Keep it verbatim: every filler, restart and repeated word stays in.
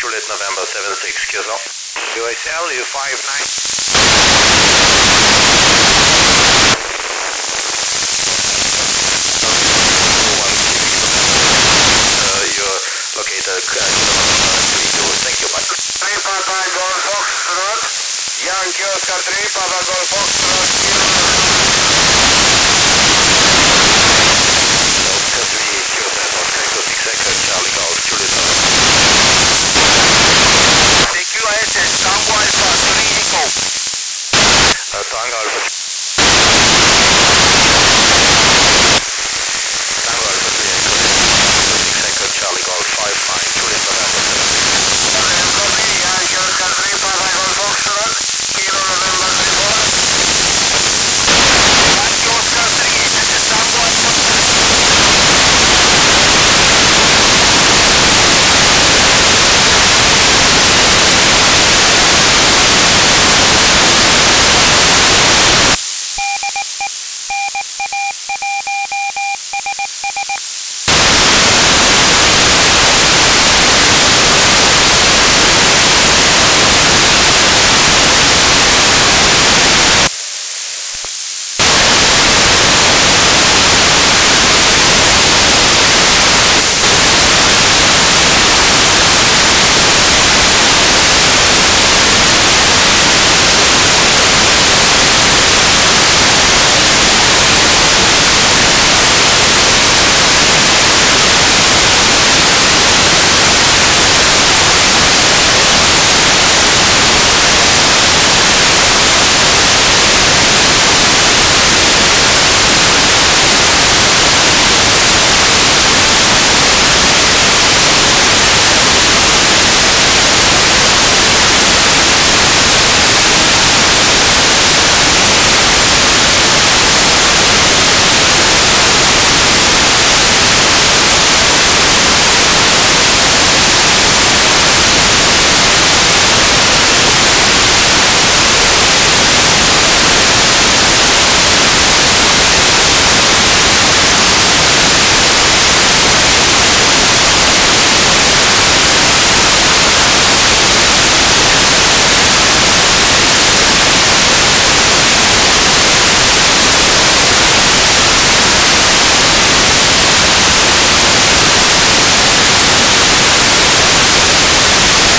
Juliet November seven six, Kilo. U S L, U five nine. Uh, you're located correct. three two, thank you, one. three Papa Golf Foxtrot, Yankee Oscar three Papa Golf Foxtrot, Kilo. Oscar three, Houston, Oscar Echo six Echo, Charlie Golf, Juliet November. T Q S S Tango Alpha three Echo. Uh, Tango Alpha. Tango Alpha three Echo. six Echo, Charlie Golf five five, Juliet November. Copy Yankee Oscar three Papa Golf Foxtrot, Kilo November four. Yankee Oscar three, this is Tango Alpha three.